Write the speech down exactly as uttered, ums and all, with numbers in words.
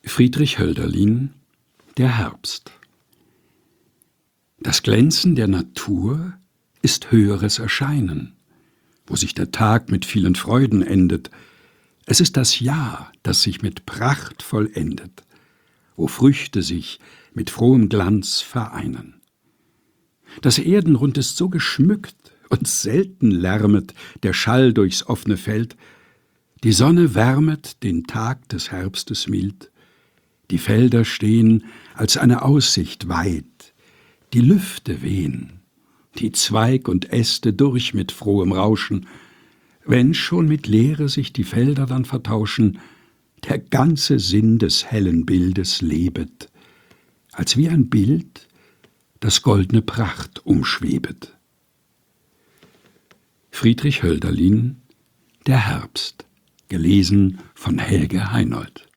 Friedrich Hölderlin: Der Herbst. Das Glänzen der Natur ist höheres Erscheinen, wo sich der Tag mit vielen Freuden endet. Es ist das Jahr, das sich mit Pracht vollendet, wo Früchte sich mit frohem Glanz vereinen. Das Erdenrund ist so geschmückt, und selten lärmet der Schall durchs offne Feld. Die Sonne wärmet den Tag des Herbstes mild. Die Felder stehen als eine Aussicht weit. Die Lüfte wehen, die Zweig und Äste durch mit frohem Rauschen. Wenn schon mit Leere sich die Felder dann vertauschen, der ganze Sinn des hellen Bildes lebet, als wie ein Bild, das goldne Pracht umschwebet. Friedrich Hölderlin: Der Herbst, gelesen von Helge Heinold.